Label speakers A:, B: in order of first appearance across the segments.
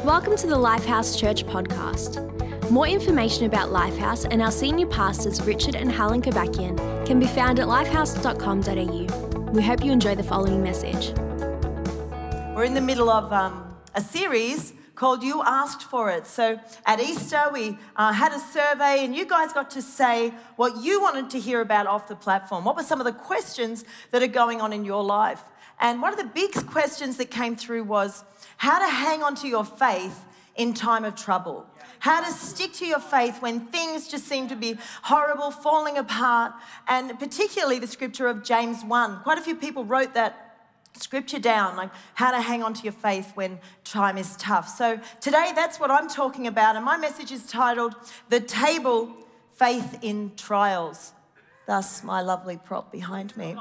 A: Welcome to the Lifehouse Church podcast. More information about Lifehouse and our senior pastors Richard and Helen Kabakian can be found at lifehouse.com.au. We hope you enjoy the following message.
B: We're in the middle of a series called You Asked For It. So at Easter, we had a survey and you guys got to say what you wanted to hear about off the platform. What were some of the questions that are going on in your life? And one of the big questions that came through was how to hang on to your faith in time of trouble. How to stick to your faith when things just seem to be horrible, falling apart, and particularly the scripture of James 1. Quite a few people wrote that scripture down, like how to hang on to your faith when time is tough. So today, that's what I'm talking about, and my message is titled, The Table, Faith in Trials. Thus, my lovely prop behind me.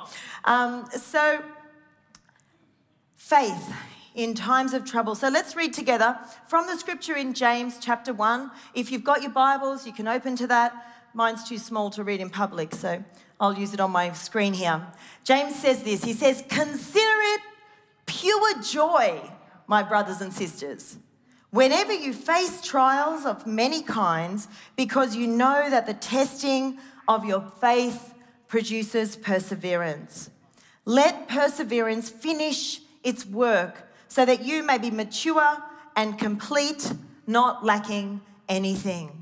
B: Faith in times of trouble. So let's read together from the scripture in James chapter 1. If you've got your Bibles, you can open to that. Mine's too small to read in public, so I'll use it on my screen here. James says this, he says, "Consider it pure joy, my brothers and sisters, whenever you face trials of many kinds, because you know that the testing of your faith produces perseverance. Let perseverance finish its work so that you may be mature and complete, not lacking anything."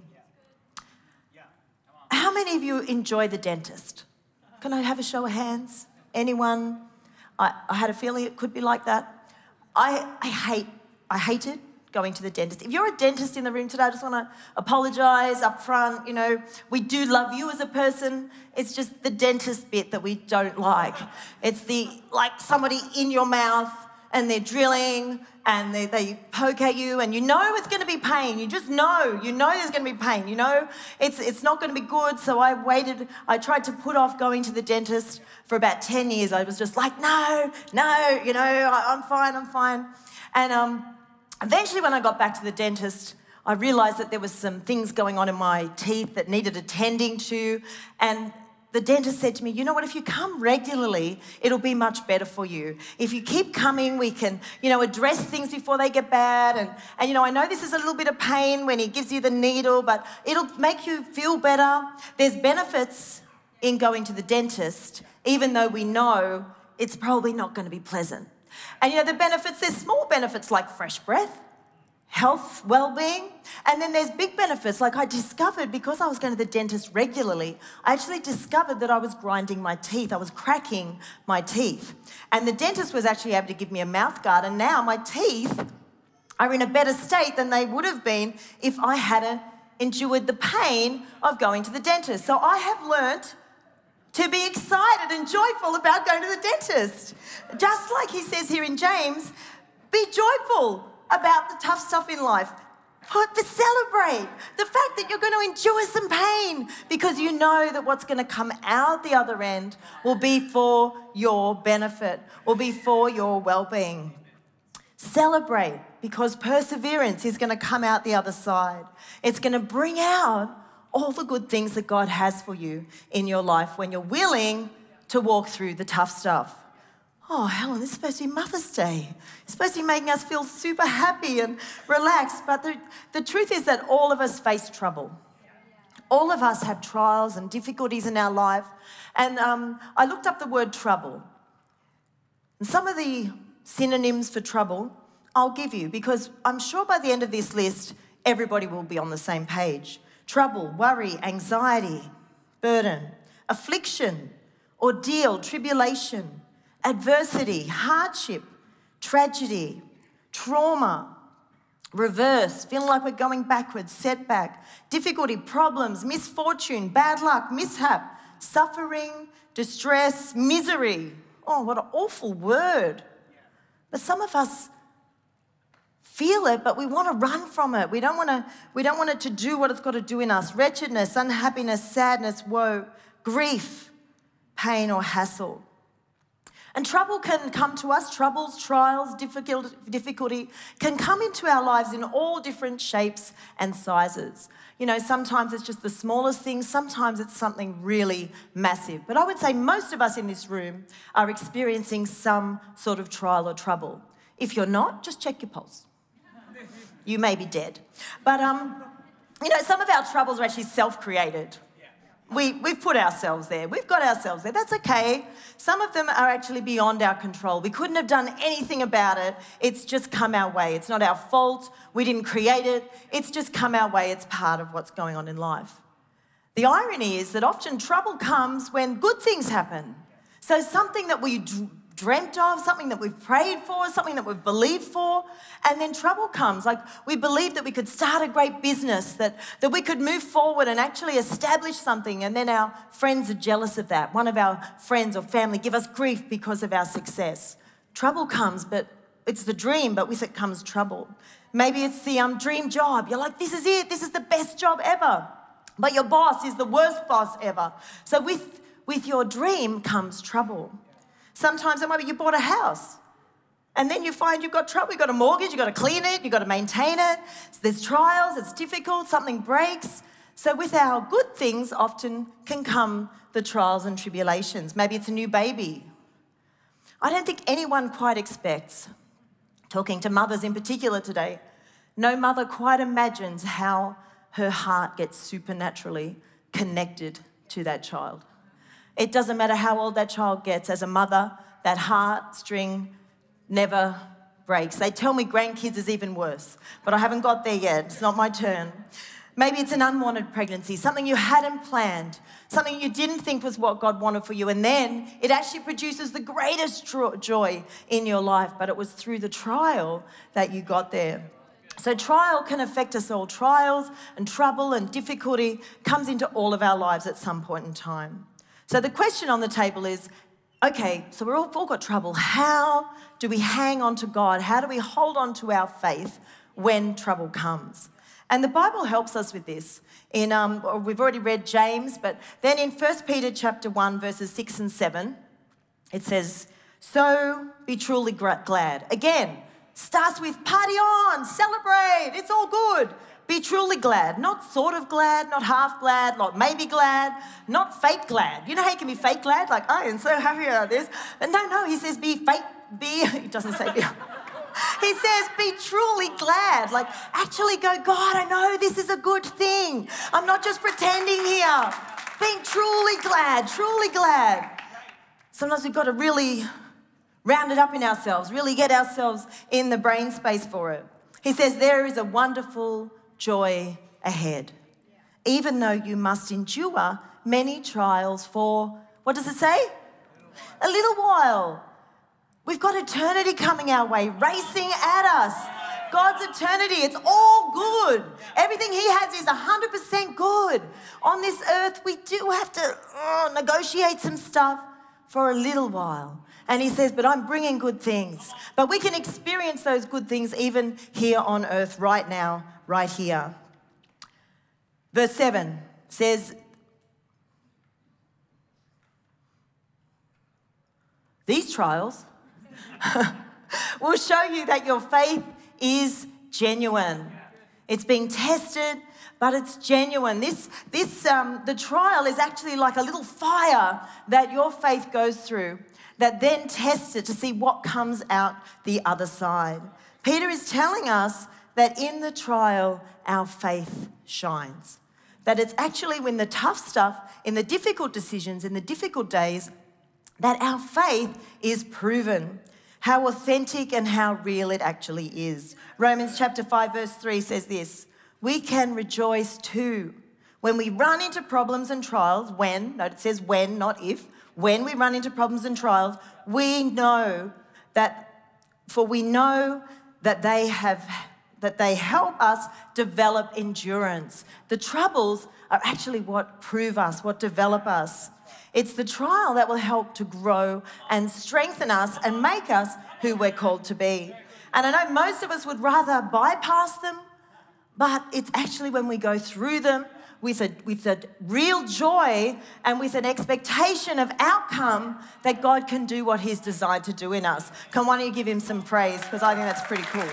B: How many of you enjoy the dentist? Can I have a show of hands? Anyone? I had a feeling it could be like that. I hated going to the dentist. If you're a dentist in the room today, I just want to apologise up front. You know, we do love you as a person. It's just the dentist bit that we don't like. It's like somebody in your mouth and they're drilling and they poke at you and you know it's going to be pain. You just know. You know there's going to be pain. You know it's not going to be good. So I tried to put off going to the dentist for about 10 years. I was just like, no, you know, I'm fine. And eventually when I got back to the dentist, I realised that there was some things going on in my teeth that needed attending to. And the dentist said to me, you know what, if you come regularly, it'll be much better for you. If you keep coming, we can, address things before they get bad. And I know this is a little bit of pain when he gives you the needle, but it'll make you feel better. There's benefits in going to the dentist, even though we know it's probably not going to be pleasant. And the benefits, there's small benefits like fresh breath, health, well-being, and then there's big benefits. Like I discovered, because I was going to the dentist regularly, I actually discovered that I was grinding my teeth. I was cracking my teeth. And the dentist was actually able to give me a mouth guard, and now my teeth are in a better state than they would have been if I hadn't endured the pain of going to the dentist. So I have learnt to be excited and joyful about going to the dentist. Just like he says here in James, be joyful about the tough stuff in life. But celebrate the fact that you're going to endure some pain because you know that what's going to come out the other end will be for your benefit, will be for your well-being. Celebrate because perseverance is going to come out the other side. It's going to bring out all the good things that God has for you in your life when you're willing to walk through the tough stuff. Oh, Helen, this is supposed to be Mother's Day. It's supposed to be making us feel super happy and relaxed. But the truth is that all of us face trouble. All of us have trials and difficulties in our life. And I looked up the word trouble. And some of the synonyms for trouble I'll give you, because I'm sure by the end of this list, everybody will be on the same page. Trouble, worry, anxiety, burden, affliction, ordeal, tribulation, adversity, hardship, tragedy, trauma, reverse, feeling like we're going backwards, setback, difficulty, problems, misfortune, bad luck, mishap, suffering, distress, misery. Oh, what an awful word. But some of us feel it, but we want to run from it. We don't want it to do what it's got to do in us. Wretchedness, unhappiness, sadness, woe, grief, pain or hassle. And trouble can come to us, troubles, trials, difficulty can come into our lives in all different shapes and sizes. Sometimes it's just the smallest things, sometimes it's something really massive. But I would say most of us in this room are experiencing some sort of trial or trouble. If you're not, just check your pulse. you may be dead. But, some of our troubles are actually self-created. We've put ourselves there. We've got ourselves there. That's okay. Some of them are actually beyond our control. We couldn't have done anything about it. It's just come our way. It's not our fault. We didn't create it. It's just come our way. It's part of what's going on in life. The irony is that often trouble comes when good things happen. So something that we dreamt of, something that we've prayed for, something that we've believed for, and then trouble comes. Like we believed that we could start a great business, that we could move forward and actually establish something, and then our friends are jealous of that. One of our friends or family give us grief because of our success. Trouble comes, but it's the dream, but with it comes trouble. Maybe it's the dream job. You're like, this is it. This is the best job ever. But your boss is the worst boss ever. So with your dream comes trouble. Sometimes it might be you bought a house and then you find you've got trouble. You've got a mortgage, you've got to clean it, you've got to maintain it. So there's trials, it's difficult, something breaks. So with our good things often can come the trials and tribulations. Maybe it's a new baby. I don't think anyone quite expects, talking to mothers in particular today, no mother quite imagines how her heart gets supernaturally connected to that child. It doesn't matter how old that child gets, as a mother, that heartstring never breaks. They tell me grandkids is even worse, but I haven't got there yet. It's not my turn. Maybe it's an unwanted pregnancy, something you hadn't planned, something you didn't think was what God wanted for you, and then it actually produces the greatest joy in your life, but it was through the trial that you got there. So trial can affect us all. Trials and trouble and difficulty comes into all of our lives at some point in time. So the question on the table is, okay, so we've all got trouble. How do we hang on to God? How do we hold on to our faith when trouble comes? And the Bible helps us with this. We've already read James, but then in 1 Peter chapter 1, verses 6 and 7, it says, so be truly glad. Again, starts with party on, celebrate, it's all good. Be truly glad, not sort of glad, not half glad, not maybe glad, not fake glad. You know how you can be fake glad? Like, I am so happy about this. But no, he says he doesn't say be. He says be truly glad. Like, actually go, God, I know this is a good thing. I'm not just pretending here. Being truly glad, truly glad. Sometimes we've got to really round it up in ourselves, really get ourselves in the brain space for it. He says there is a wonderful joy ahead, even though you must endure many trials for, what does it say? A little while. We've got eternity coming our way, racing at us. God's eternity, it's all good. Everything he has is 100% good. On this earth, we do have to negotiate some stuff for a little while. And he says, but I'm bringing good things. But we can experience those good things even here on earth right now, right here. Verse 7 says, these trials will show you that your faith is genuine. It's being tested, but it's genuine. The trial is actually like a little fire that your faith goes through that then tests it to see what comes out the other side. Peter is telling us that in the trial, our faith shines. That it's actually when the tough stuff, in the difficult decisions, in the difficult days, that our faith is proven. How authentic and how real it actually is. Romans chapter 5 verse 3 says this, we can rejoice too when we run into problems and trials, note it says when, not if, when we run into problems and trials, we know that they help us develop endurance. The troubles are actually what prove us, what develop us. It's the trial that will help to grow and strengthen us and make us who we're called to be. And I know most of us would rather bypass them, but it's actually when we go through them with a real joy and with an expectation of outcome that God can do what he's designed to do in us. Come on, you give him some praise, because I think that's pretty cool.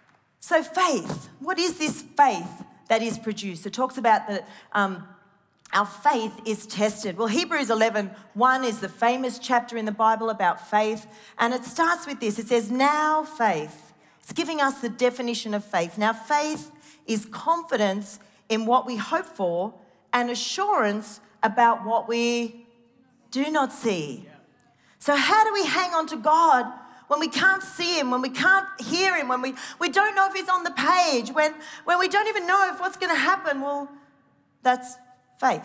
B: So faith, what is this faith that is produced? It talks about our faith is tested. Well, Hebrews 11:1 is the famous chapter in the Bible about faith, and it starts with this. It says, now faith. It's giving us the definition of faith. Now faith is confidence in what we hope for and assurance about what we do not see. So how do we hang on to God when we can't see him, when we can't hear him, when we don't know if he's on the page, when we don't even know if what's going to happen? Well, that's faith.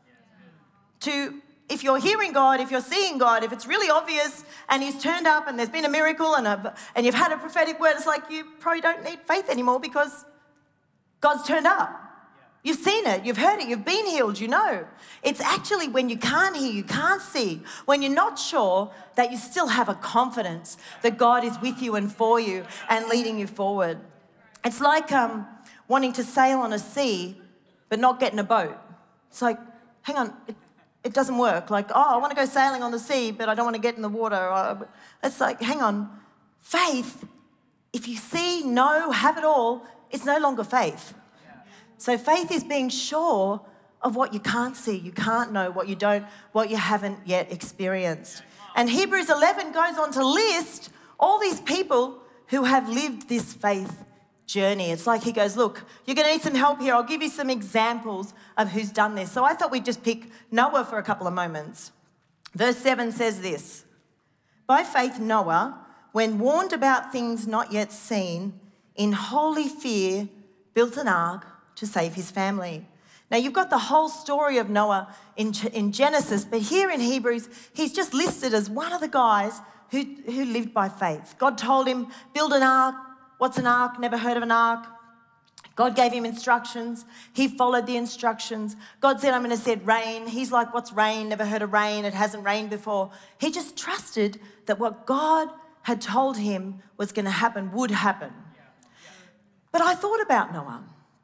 B: If you're hearing God, if you're seeing God, if it's really obvious and he's turned up and there's been a miracle and you've had a prophetic word, it's like you probably don't need faith anymore because God's turned up. You've seen it, you've heard it, you've been healed, you know. It's actually when you can't hear, you can't see, when you're not sure, that you still have a confidence that God is with you and for you and leading you forward. It's like wanting to sail on a sea but not getting a boat. It's like, hang on, it doesn't work. Like, oh, I want to go sailing on the sea, but I don't want to get in the water. It's like, hang on. Faith, if you see, know, have it all, it's no longer faith. So faith is being sure of what you can't see, you can't know, what you haven't yet experienced. And Hebrews 11 goes on to list all these people who have lived this faith journey. It's like he goes, look, you're going to need some help here. I'll give you some examples of who's done this. So I thought we'd just pick Noah for a couple of moments. Verse 7 says this, by faith Noah, when warned about things not yet seen, in holy fear built an ark to save his family. Now you've got the whole story of Noah in Genesis, but here in Hebrews, he's just listed as one of the guys who lived by faith. God told him, build an ark. What's an ark? Never heard of an ark. God gave him instructions. He followed the instructions. God said, I'm going to send rain. He's like, what's rain? Never heard of rain. It hasn't rained before. He just trusted that what God had told him was going to happen would happen. But I thought about Noah.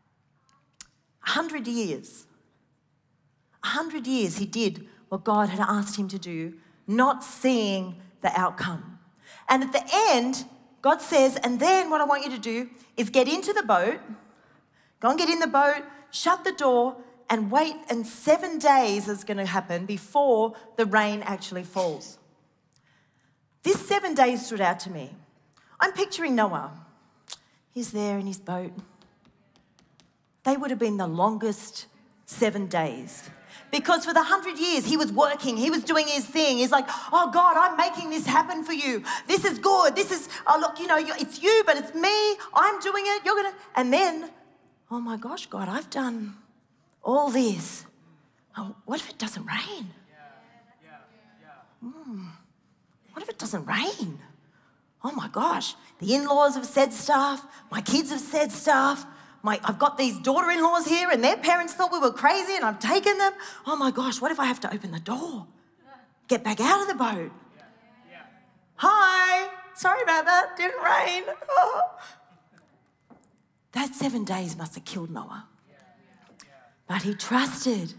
B: 100 years. 100 years he did what God had asked him to do, not seeing the outcome. And at the end, God says, and then what I want you to do is get into the boat, go and get in the boat, shut the door, and wait, and 7 days is going to happen before the rain actually falls. This 7 days stood out to me. I'm picturing Noah. He's there in his boat. They would have been the longest 7 days. Because for the 100 years, he was working, he was doing his thing. He's like, oh God, I'm making this happen for you. This is good. This is, oh look, you know, it's you, but it's me. I'm doing it. You're going to, and then, oh my gosh, God, I've done all this. Oh, what if it doesn't rain? What if it doesn't rain? Oh my gosh, the in-laws have said stuff. My kids have said stuff. I've got these daughter-in-laws here and their parents thought we were crazy and I've taken them. Oh my gosh, what if I have to open the door? Get back out of the boat. Hi, sorry about that, didn't rain. Oh. That 7 days must have killed Noah. But he trusted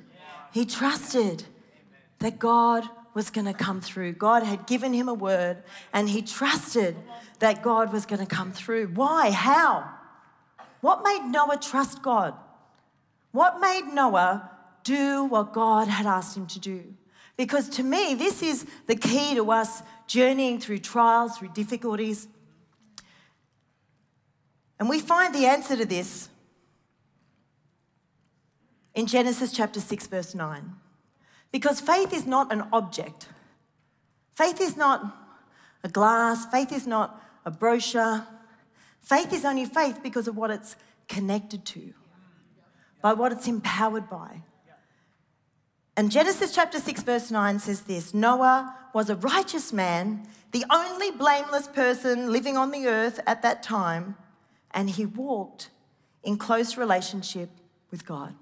B: that God was going to come through. God had given him a word and he trusted that God was going to come through. Why? How? What made Noah trust God? What made Noah do what God had asked him to do? Because to me, this is the key to us journeying through trials, through difficulties. And we find the answer to this in Genesis chapter 6, verse 9. Because faith is not an object. Faith is not a glass. Faith is not a brochure. Faith is only faith because of what it's connected to, by what it's empowered by. And Genesis chapter 6, verse 9 says this, Noah was a righteous man, the only blameless person living on the earth at that time, and he walked in close relationship with God.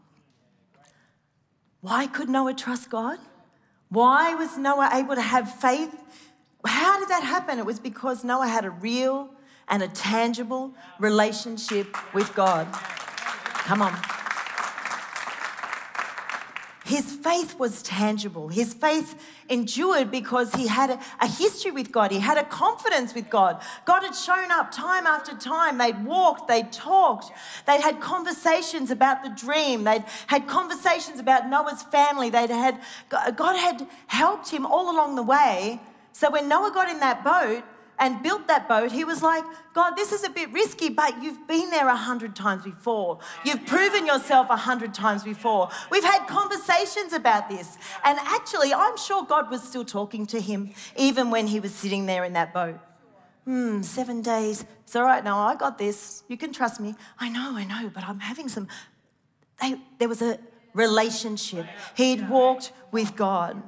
B: Why could Noah trust God? Why was Noah able to have faith? How did that happen? It was because Noah had a real and a tangible relationship with God. Come on. His faith was tangible. His faith endured because he had a history with God. He had a confidence with God. God had shown up time after time. They'd walked, they'd talked, they'd had conversations about the dream. They'd had conversations about Noah's family. God had helped him all along the way. So when Noah got in that boat and built that boat, he was like, God, this is a bit risky, but you've been there 100 times before. You've proven yourself 100 times before. We've had conversations about this. And actually, I'm sure God was still talking to him even when he was sitting there in that boat. 7 days. It's all right, Noah, I got this. You can trust me. I know, but I'm having some... There was a relationship. He'd walked with God.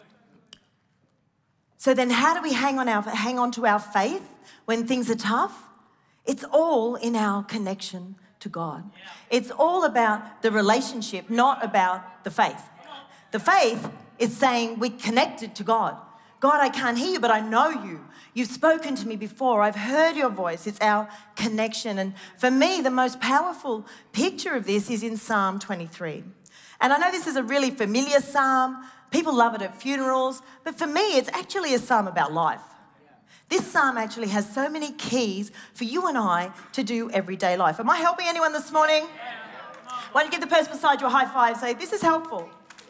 B: So then how do we hang on to our faith when things are tough? It's all in our connection to God. It's all about the relationship, not about the faith. The faith is saying we're connected to God. God, I can't hear you, but I know you. You've spoken to me before. I've heard your voice. It's our connection. And for me, the most powerful picture of this is in Psalm 23. And I know this is a really familiar psalm. People love it at funerals, but for me, it's actually a psalm about life. This psalm actually has so many keys for you and I to do everyday life. Am I helping anyone this morning? Why don't you give the person beside you a high five, say, this is helpful.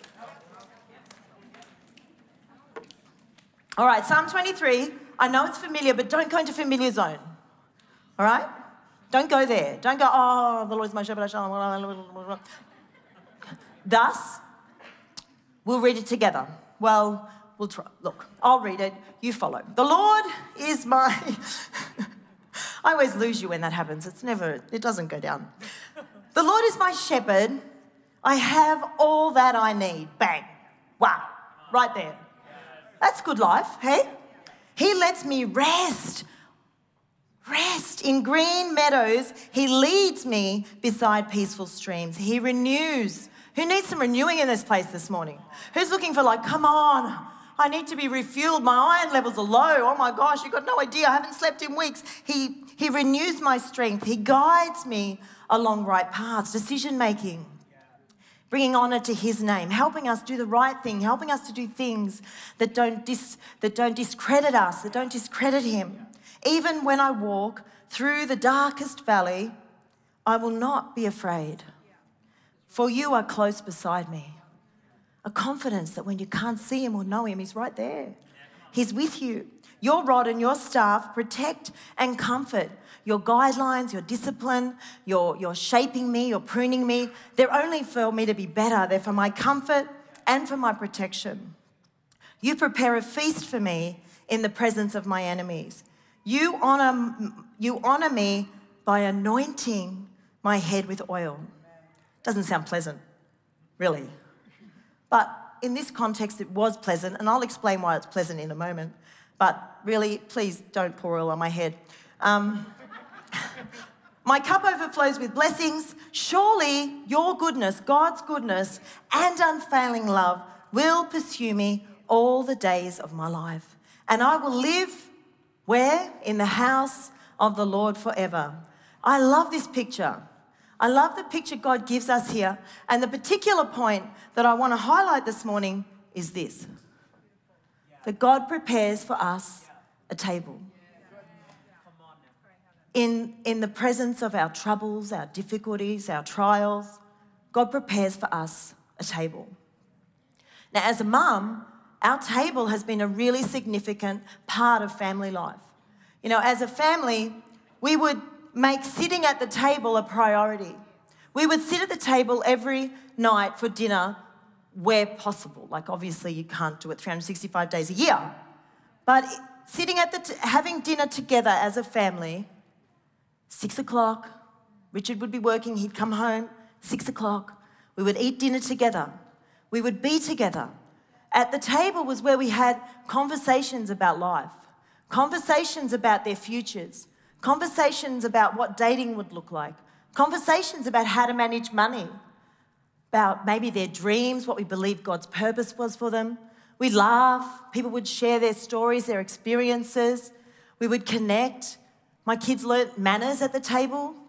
B: All right, Psalm 23, I know it's familiar, but don't go into familiar zone. All right? Don't go there. Don't go, oh, the Lord is my shepherd, I shall... Thus, we'll read it together. Well, we'll try. Look, I'll read it. You follow. The Lord is my... I always lose you when that happens. It doesn't go down. The Lord is my shepherd. I have all that I need. Bang. Wow. Right there. That's good life, hey? He lets me rest. Rest in green meadows. He leads me beside peaceful streams. He renews. Who needs some renewing in this place this morning? Who's looking for come on, I need to be refueled. My iron levels are low. Oh my gosh, you've got no idea. I haven't slept in weeks. He renews my strength. He guides me along right paths, decision making, bringing honor to his name, helping us do the right thing, helping us to do things that don't discredit us, that don't discredit him. Even when I walk through the darkest valley, I will not be afraid. For you are close beside me. A confidence that when you can't see him or know him, he's right there. He's with you. Your rod and your staff protect and comfort. Your guidelines, your discipline, your shaping me, your pruning me, they're only for me to be better. They're for my comfort and for my protection. You prepare a feast for me in the presence of my enemies. You honor me by anointing my head with oil. Doesn't sound pleasant, really. But in this context, it was pleasant, and I'll explain why it's pleasant in a moment. But really, please don't pour oil on my head. My cup overflows with blessings. Surely your goodness, God's goodness, and unfailing love will pursue me all the days of my life. And I will live, where? In the house of the Lord forever. I love this picture. I love the picture God gives us here. And the particular point that I want to highlight this morning is this. That God prepares for us a table. In the presence of our troubles, our difficulties, our trials, God prepares for us a table. Now, as a mum, our table has been a really significant part of family life. You know, as a family, we would make sitting at the table a priority. We would sit at the table every night for dinner where possible. Like, obviously, you can't do it 365 days a year. But sitting at having dinner together as a family, 6 o'clock, Richard would be working, he'd come home, 6 o'clock. We would eat dinner together. We would be together. At the table was where we had conversations about life, conversations about their futures, conversations about what dating would look like, conversations about how to manage money, about maybe their dreams, what we believe God's purpose was for them. We'd laugh. People would share their stories, their experiences. We would connect. My kids learnt manners at the table.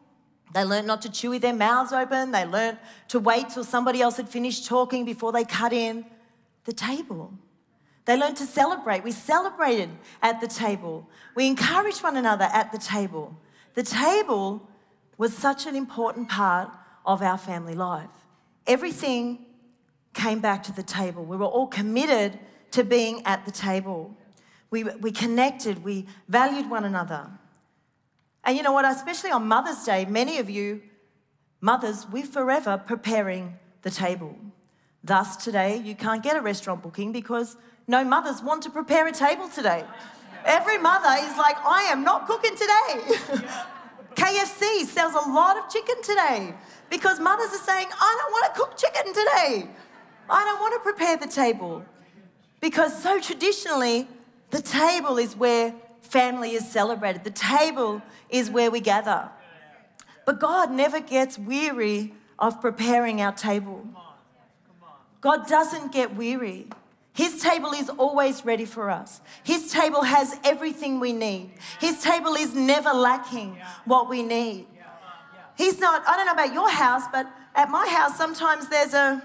B: They learned not to chew with their mouths open. They learned to wait till somebody else had finished talking before they cut in. The table. They learned to celebrate. We celebrated at the table. We encouraged one another at the table. The table was such an important part of our family life. Everything came back to the table. We were all committed to being at the table. We connected. We valued one another. And you know what? Especially on Mother's Day, many of you mothers, we're forever preparing the table. Thus, today, you can't get a restaurant booking because no mothers want to prepare a table today. Every mother is like, I am not cooking today. KFC sells a lot of chicken today because mothers are saying, I don't want to cook chicken today. I don't want to prepare the table. Because so traditionally, the table is where family is celebrated. The table is where we gather. But God never gets weary of preparing our table. God doesn't get weary. His table is always ready for us. His table has everything we need. His table is never lacking what we need. He's not, I don't know about your house, but at my house sometimes there's a,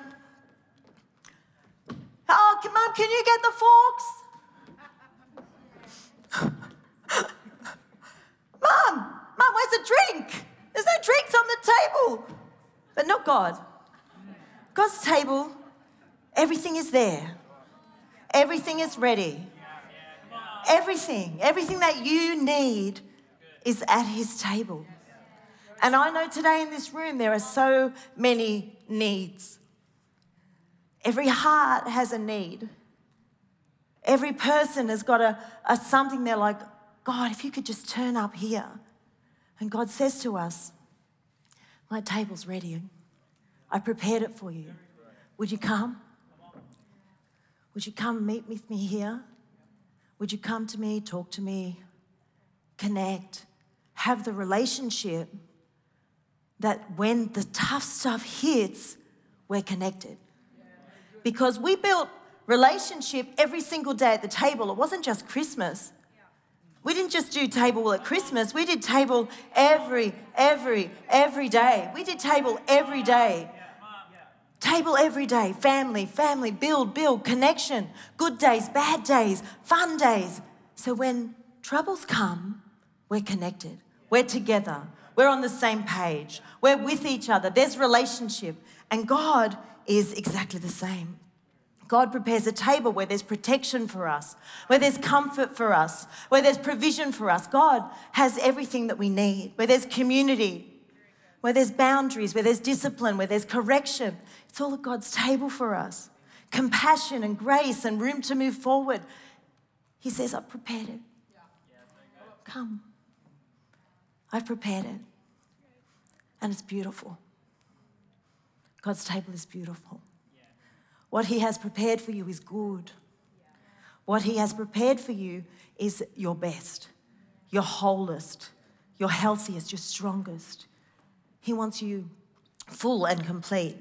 B: oh, Mum, can you get the forks? Mum, where's the drink? There's no drinks on the table. But not God. God's table, everything is there. Everything is ready. Everything that you need is at his table. And I know today in this room there are so many needs. Every heart has a need. Every person has got a something they're like, God, if you could just turn up here. And God says to us, my table's ready. I prepared it for you. Would you come? Would you come meet with me here? Would you come to me, talk to me, connect, have the relationship that when the tough stuff hits, we're connected? Because we built relationship every single day at the table. It wasn't just Christmas. We didn't just do table at Christmas. We did table every day. We did table every day. Table every day, family, build, connection, good days, bad days, fun days. So when troubles come, we're connected. We're together. We're on the same page. We're with each other. There's relationship. And God is exactly the same. God prepares a table where there's protection for us, where there's comfort for us, where there's provision for us. God has everything that we need, where there's community, where there's boundaries, where there's discipline, where there's correction. It's all at God's table for us. Compassion and grace and room to move forward. He says, I've prepared it. Come. I've prepared it. And it's beautiful. God's table is beautiful. What he has prepared for you is good. What he has prepared for you is your best, your wholest, your healthiest, your strongest. He wants you full and complete.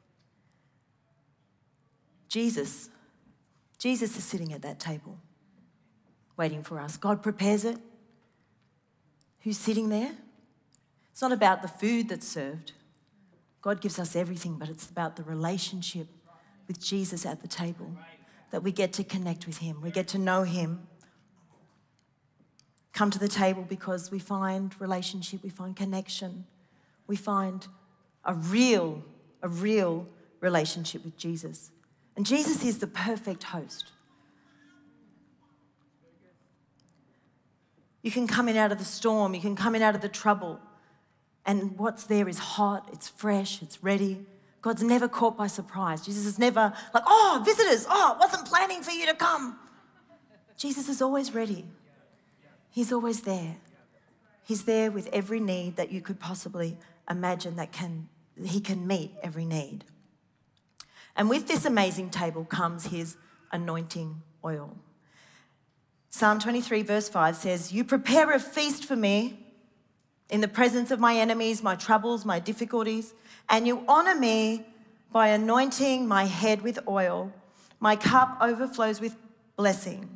B: Jesus is sitting at that table, waiting for us. God prepares it. Who's sitting there? It's not about the food that's served. God gives us everything, but it's about the relationship with Jesus at the table, that we get to connect with him. We get to know him. Come to the table because we find relationship, we find connection, we find a real relationship with Jesus. And Jesus is the perfect host. You can come in out of the storm, you can come in out of the trouble, and what's there is hot, it's fresh, it's ready. God's never caught by surprise. Jesus is never like, oh, visitors, oh, wasn't planning for you to come. Jesus is always ready. He's always there. He's there with every need that you could possibly imagine that he can meet every need. And with this amazing table comes his anointing oil. Psalm 23 verse 5 says, you prepare a feast for me in the presence of my enemies, my troubles, my difficulties, and you honor me by anointing my head with oil. My cup overflows with blessing.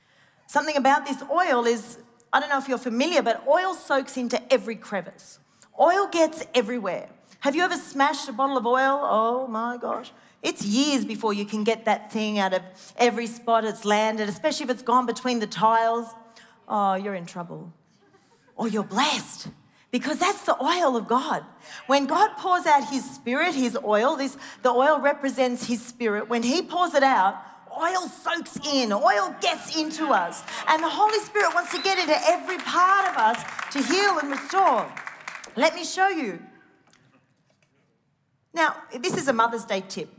B: Something about this oil is, I don't know if you're familiar, but oil soaks into every crevice. Oil gets everywhere. Have you ever smashed a bottle of oil? Oh my gosh. It's years before you can get that thing out of every spot it's landed, especially if it's gone between the tiles. Oh, you're in trouble. Or you're blessed, because that's the oil of God. When God pours out his spirit, his oil, the oil represents his spirit. When he pours it out, oil soaks in, oil gets into us. And the Holy Spirit wants to get into every part of us to heal and restore. Let me show you. Now, this is a Mother's Day tip.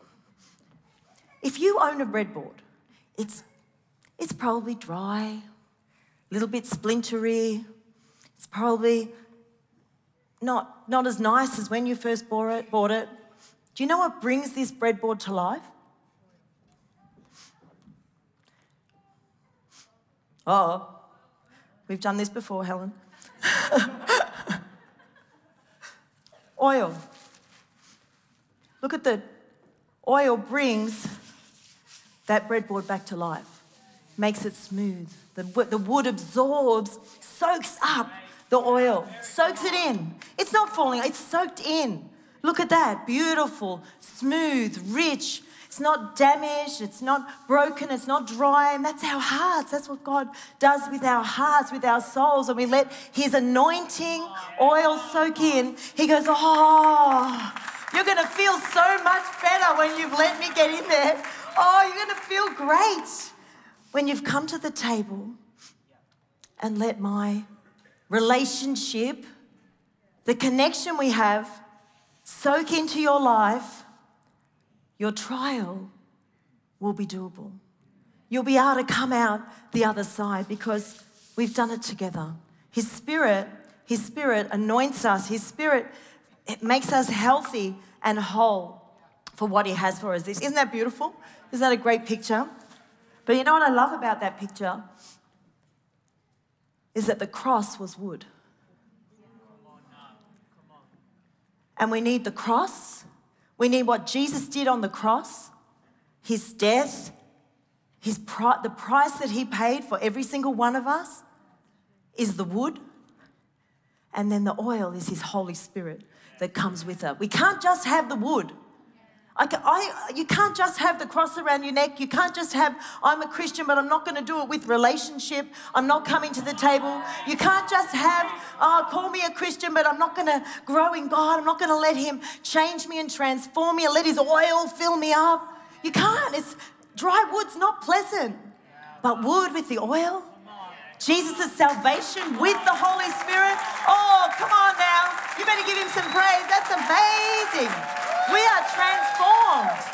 B: If you own a breadboard, it's probably dry, a little bit splintery. It's probably not as nice as when you first bought it. Do you know what brings this breadboard to life? Oh, we've done this before, Helen. Oil. Look at the oil brings that breadboard back to life, makes it smooth. The wood absorbs, soaks up the oil, soaks it in. It's not falling, it's soaked in. Look at that, beautiful, smooth, rich. It's not damaged, it's not broken, it's not dry. And that's our hearts. That's what God does with our hearts, with our souls. And we let his anointing oil soak in. He goes, oh, you're going to feel so much better when you've let me get in there. Oh, you're going to feel great when you've come to the table and let my relationship, the connection we have, soak into your life. Your trial will be doable. You'll be able to come out the other side because we've done it together. His Spirit anoints us. His Spirit, it makes us healthy and whole for what he has for us. Isn't that beautiful? Isn't that a great picture? But you know what I love about that picture? Is that the cross was wood. And we need the cross. We need what Jesus did on the cross, his death, the price that he paid for every single one of us is the wood. And then the oil is his Holy Spirit that comes with it. We can't just have the wood. You can't just have the cross around your neck. You can't just have, I'm a Christian, but I'm not going to do it with relationship. I'm not coming to the table. You can't just have, call me a Christian, but I'm not going to grow in God. I'm not going to let him change me and transform me and let his oil fill me up. You can't. Dry wood's not pleasant. But wood with the oil, Jesus' salvation with the Holy Spirit. Oh, come on now. You better give him some praise. That's amazing. We are transformed.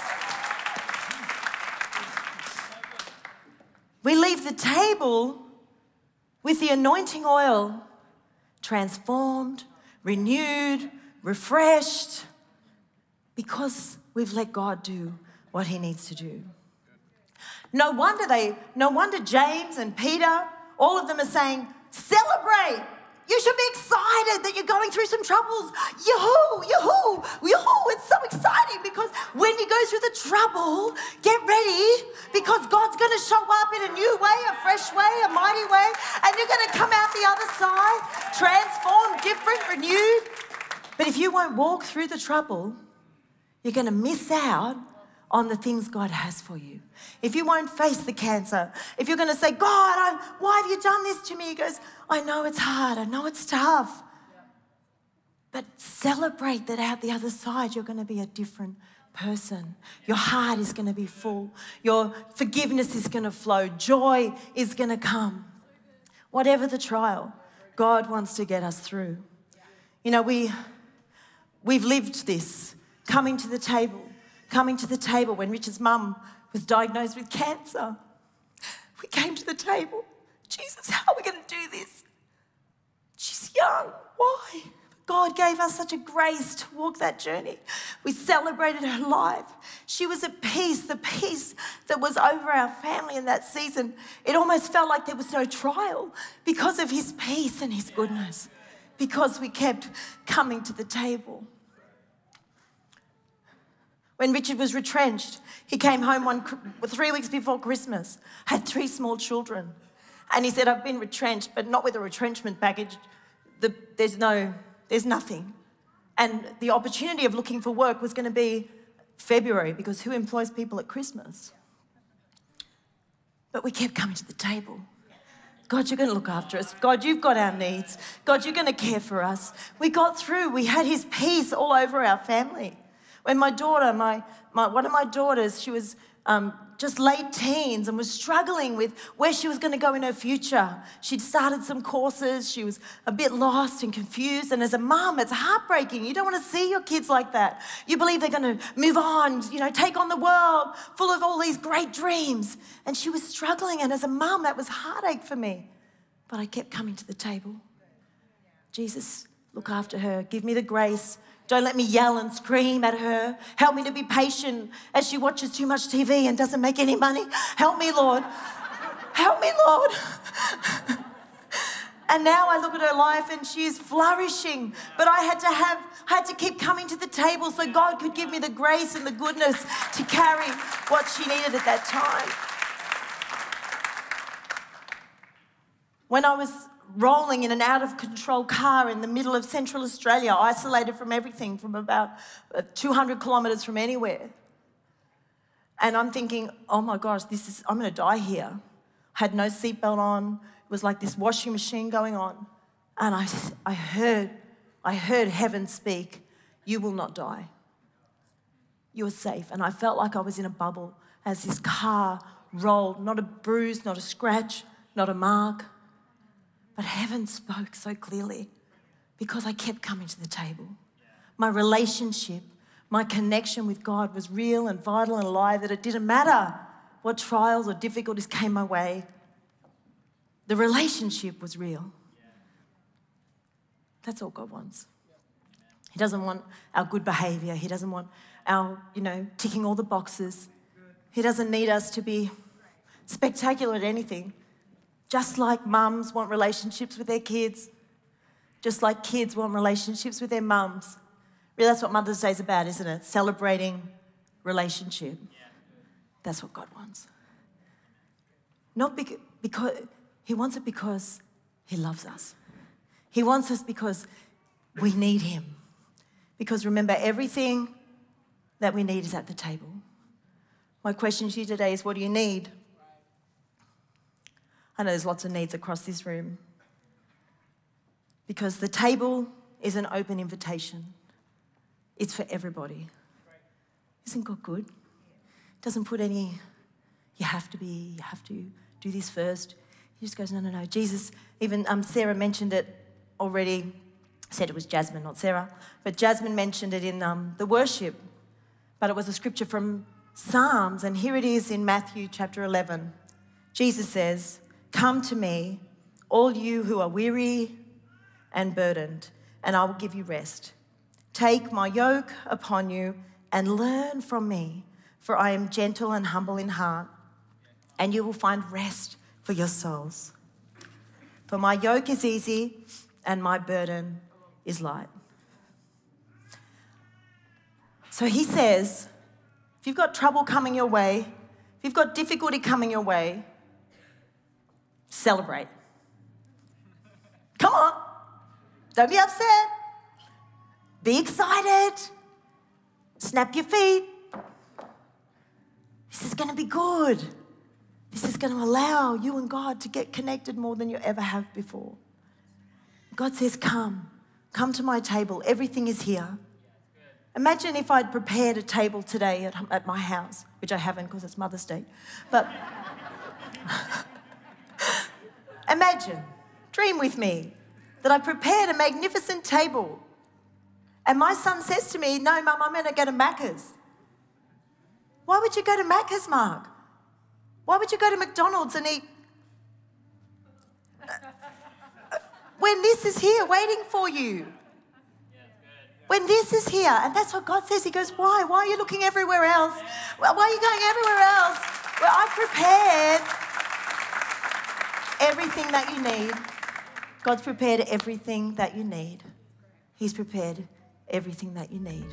B: We leave the table with the anointing oil, transformed, renewed, refreshed, because we've let God do what he needs to do. No wonder James and Peter, all of them are saying, celebrate. You should be excited that you're going through some troubles. Yoo-hoo, yoo-hoo, yoo-hoo. It's so exciting because when you go through the trouble, get ready because God's going to show up in a new way, a fresh way, a mighty way, and you're going to come out the other side, transformed, different, renewed. But if you won't walk through the trouble, you're going to miss out on the things God has for you. If you won't face the cancer, if you're going to say, God, why have you done this to me? He goes, I know it's hard. I know it's tough. But celebrate that out the other side, you're going to be a different person. Your heart is going to be full. Your forgiveness is going to flow. Joy is going to come. Whatever the trial, God wants to get us through. You know, we've lived this, coming to the table when Richard's mum was diagnosed with cancer. We came to the table. Jesus, how are we going to do this? She's young. Why? God gave us such a grace to walk that journey. We celebrated her life. She was at peace, the peace that was over our family in that season. It almost felt like there was no trial because of his peace and his goodness, because we kept coming to the table. When Richard was retrenched, he came home 3 weeks before Christmas, had 3 small children. And he said, I've been retrenched, but not with a retrenchment package. There's no there's nothing. And the opportunity of looking for work was going to be February, because who employs people at Christmas? But we kept coming to the table. God, you're going to look after us. God, you've got our needs. God, you're going to care for us. We got through. We had his peace all over our family. When my daughter, one of my daughters, she was just late teens and was struggling with where she was going to go in her future. She'd started some courses. She was a bit lost and confused. And as a mum, it's heartbreaking. You don't want to see your kids like that. You believe they're going to move on, take on the world full of all these great dreams. And she was struggling. And as a mum, that was heartache for me. But I kept coming to the table. Jesus, look after her. Give me the grace. Don't let me yell and scream at her. Help me to be patient as she watches too much TV and doesn't make any money. Help me, Lord. Help me, Lord. And now I look at her life and she is flourishing. But I had to keep coming to the table so God could give me the grace and the goodness to carry what she needed at that time. When I was rolling in an out-of-control car in the middle of Central Australia, isolated from everything, from about 200 kilometres from anywhere. And I'm thinking, oh my gosh, I'm going to die here. I had no seatbelt on. It was like this washing machine going on. And I heard heaven speak, you will not die. You are safe. And I felt like I was in a bubble as this car rolled, not a bruise, not a scratch, not a mark. But heaven spoke so clearly because I kept coming to the table. My relationship, my connection with God was real and vital and alive, that it didn't matter what trials or difficulties came my way. The relationship was real. That's all God wants. He doesn't want our good behaviour. He doesn't want our, ticking all the boxes. He doesn't need us to be spectacular at anything. Just like mums want relationships with their kids, just like kids want relationships with their mums. Really, that's what Mother's Day is about, isn't it? Celebrating relationship. That's what God wants. Not because he wants it because he loves us. He wants us because we need him. Because remember, everything that we need is at the table. My question to you today is, what do you need? I know there's lots of needs across this room. Because the table is an open invitation. It's for everybody. Isn't God good? Doesn't put any, you have to do this first. He just goes, no. Jesus, even Sarah mentioned it already. Said it was Jasmine, not Sarah. But Jasmine mentioned it in the worship. But it was a scripture from Psalms. And here it is in Matthew chapter 11. Jesus says, come to me, all you who are weary and burdened, and I will give you rest. Take my yoke upon you and learn from me, for I am gentle and humble in heart, and you will find rest for your souls. For my yoke is easy and my burden is light. So he says, if you've got trouble coming your way, if you've got difficulty coming your way, celebrate. Come on. Don't be upset. Be excited. Snap your feet. This is going to be good. This is going to allow you and God to get connected more than you ever have before. God says, come to my table. Everything is here. Imagine if I'd prepared a table today at my house, which I haven't because it's Mother's Day. But imagine, dream with me, that I prepared a magnificent table. And my son says to me, no, Mum, I'm going to go to Macca's. Why would you go to Macca's, Mark? Why would you go to McDonald's and eat? When this is here waiting for you. When this is here. And that's what God says. He goes, why? Why are you looking everywhere else? Why are you going everywhere else? Well, I prepared everything that you need. God's prepared everything that you need. He's prepared everything that you need.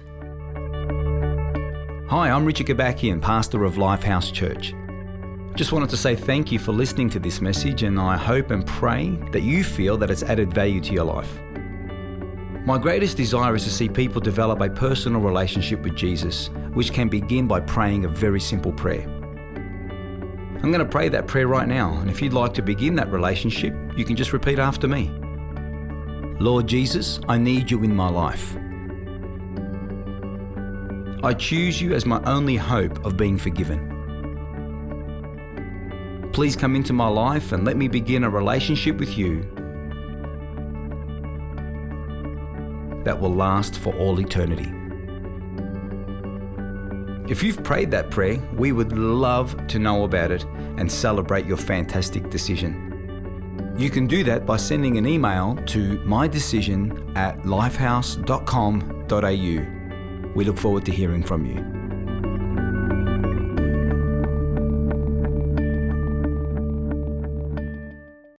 C: Hi, I'm Richard Gabakian, pastor of Lifehouse Church. Just wanted to say thank you for listening to this message, and I hope and pray that you feel that it's added value to your life. My greatest desire is to see people develop a personal relationship with Jesus, which can begin by praying a very simple prayer. I'm going to pray that prayer right now, and if you'd like to begin that relationship, you can just repeat after me. Lord Jesus, I need you in my life. I choose you as my only hope of being forgiven. Please come into my life and let me begin a relationship with you that will last for all eternity. If you've prayed that prayer, we would love to know about it and celebrate your fantastic decision. You can do that by sending an email to mydecision@lifehouse.com.au. We look forward to hearing from you.